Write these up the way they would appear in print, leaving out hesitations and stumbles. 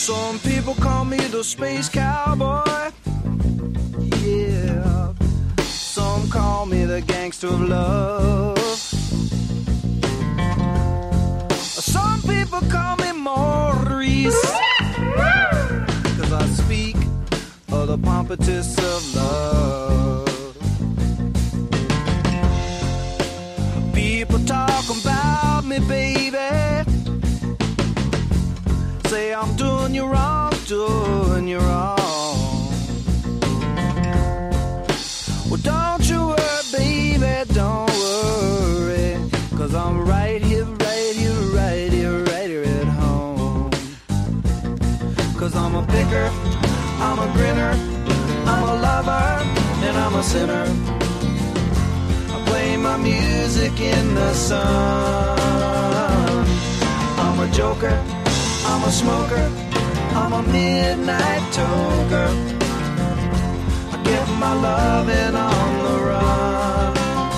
Some people call me the space cowboy. Yeah. Some call me the gangster of love. Some people call me Maurice, 'cause I speak of the pompatus of love. People talk about me, baby. Say I'm doing you wrong, doing you wrong. Well, don't you worry, baby, don't worry, 'cause I'm right here, right here, right here, right here at home. 'Cause I'm a picker, I'm a grinner, I'm a lover, and I'm a sinner. I play my music in the sun. I'm a joker, I'm a smoker, I'm a midnight toker. I get my loving on the run.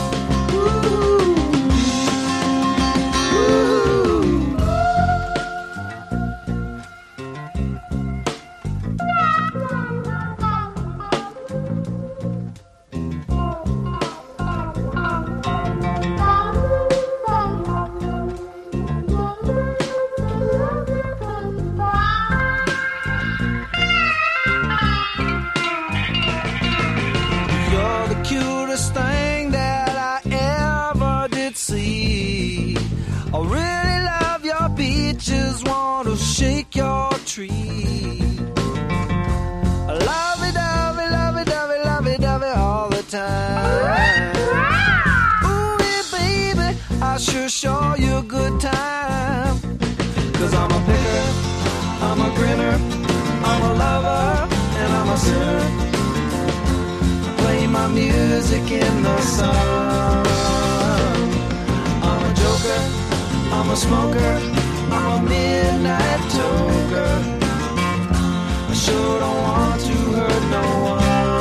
Shake your tree. Lovey-dovey, lovey-dovey, lovey-dovey all the time. Ooh, yeah, baby, I sure show you a good time. 'Cause I'm a picker, I'm a grinner, I'm a lover, and I'm a sinner. I play my music in the sun. I'm a joker, I'm a smoker, I'm a midnight toker. I sure don't want to hurt no one.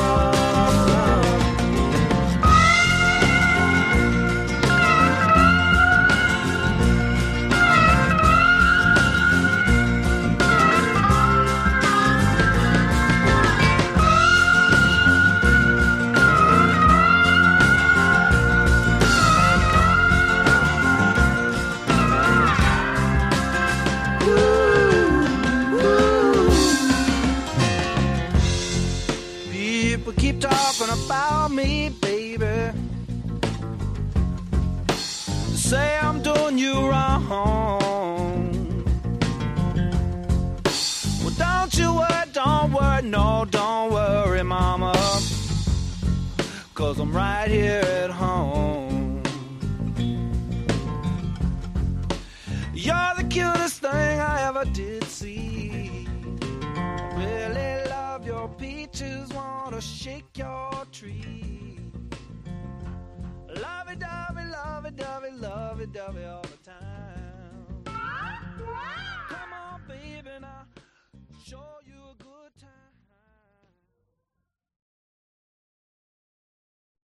About me, baby. Say I'm doing you wrong. Well, don't you worry, no, don't worry, mama. 'Cause I'm right here at home. You're the cutest thing I ever did see. Really love your peaches, wanna shake your tree. Lovey-dovey, lovey-dovey, lovey-dovey.